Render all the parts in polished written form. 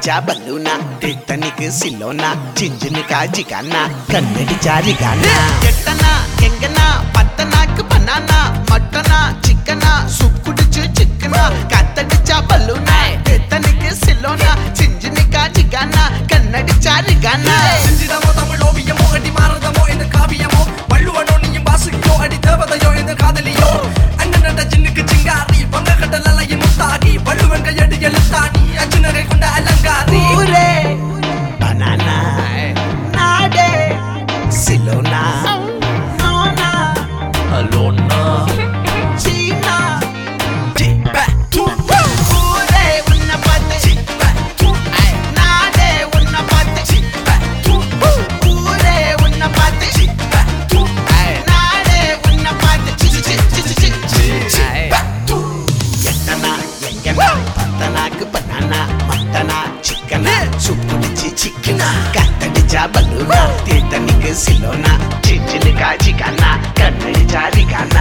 கத்தடிச்சா பல்லூனா டிட்டனிக்கு சில்லோனா சிஞ்சினுக்கா ஜிகானா கண்ணடிச்சா ரிகானா எட்டனா எங்கனா பத்தனாக்கு பனானா மட்டனா சிக்கனா சூப் குடிச்சு சிக்கனா கத்தடிச்சா பல்லூனா டிட்டனிக்கு சில்லோனா சிஞ்சினுக்கா ஜிகானா கண்ணடிச்சா ரிகானா சிஞ்சிதமோ தமிழ் ஓவியமோ அடி மாறதமோ இந்த காவியமோ வள்ளுவனோ நீயும் வாசுகியோ அடி தேவதையோ இந்த காதலியோ அண்ணனட ஜின்னுக்கு சிங்காரி பங்க கடலையின் முத்தாகி வள்ளுவன் கையடி எழுத்தாணி அஞ்சு நகை கொண்ட அலங்காரி ஊரே பனானா நாடே சிலோனா நோனா அலோனா சீனா டிப்பா டு ஊரே உன்னை பார்த்து டிப்பா டு நாடே உன்னை பார்த்து டிப்பா டு ஊரே உன்னை பார்த்து டிப்பா டு நாடே உன்னை பார்த்து டிப்பா டு எட்டனா எங்கனா பத்தனாக்கு பனானா மட்டனா சிக்கனா சுப்புடிச்சு சிக்கனா கத்தடிச்சா பல்லூனா தீர்த்தனிக்கு சிலோனா சிஞ்சினுக்கா ஜிகானா கண்ணடிச்சா ரிகானா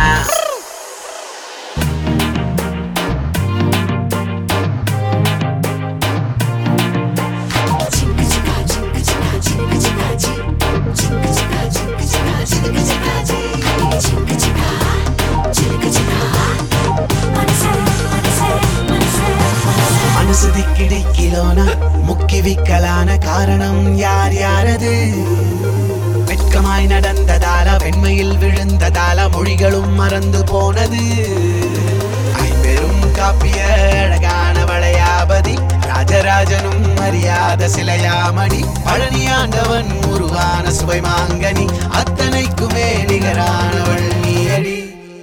மனசு திக்கிடிக்கிலோனா முக்கி விக்கலான காரணம் யார் யாரது வெட்கமாய் நடந்ததால வெண்மையில் விழுந்ததால மொழிகளும் மறந்து போனது ஐம்பெரும் காப்பிய அழகான வளையாபதி ராஜராஜனும் அறியாத சிலையாமணி பழனியாண்டவன் உருவான சுவை மாங்கனி அத்தனைக்குமே நிகரானவள் நீயடி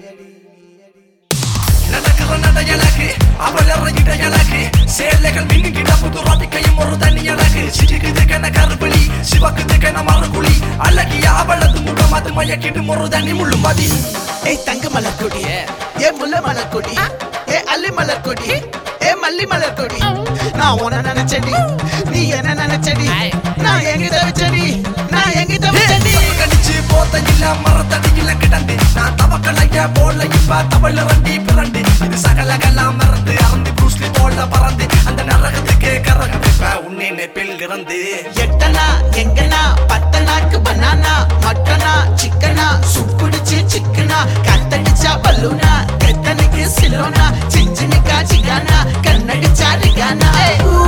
நடக்கிற நடையழகு அவள் இறங்கிட அழகு சேலைகள் மின்னுகிட புது ராதிக்கையும் ஒரு தனி அழகு சிரிக்குது கன கருவிழி சிவக்குது கன மறுகுழி அழகிய அவளது முகம் அது மயக்கிடும் ஒரு தனி முள்ளு மதி ஏய் தங்க மலர்கொடி ஏ முல்ல மலர்கொடி ஏ அல்லி மலர்கொடி ஏ மல்லி மலர்கொடி நான் உன்ன நினைச்சடி நீ என்ன நினைச்சடி நான் எங்கிட்ட வச்சடி நான் எங்கிட்ட வச்சடி கடிச்சு போத்த இல்ல மரத்தடியில கிடந்து நான் தவக்கலைய போல இப்ப தவள வண்டி பிறண்டு இது சகலகெல்லாம் மறந்து அறந்து புருஷ்லி போல பறந்து அந்த நரகத்துக்கு கரகம் இப்ப உன்னை நெப்பில் இறந்து எட்டனா எங்கனா பத்தனாக்கு பனானா மட்டனா சிக்கனா சுப்புடிச்சு சிக்கனா கத்தடிச்சா பல்லூனா கெத்தனுக்கு சிலோனா சிஞ்சினுக்கா ஜிகானா கண்ணடிச்சா ரிகானா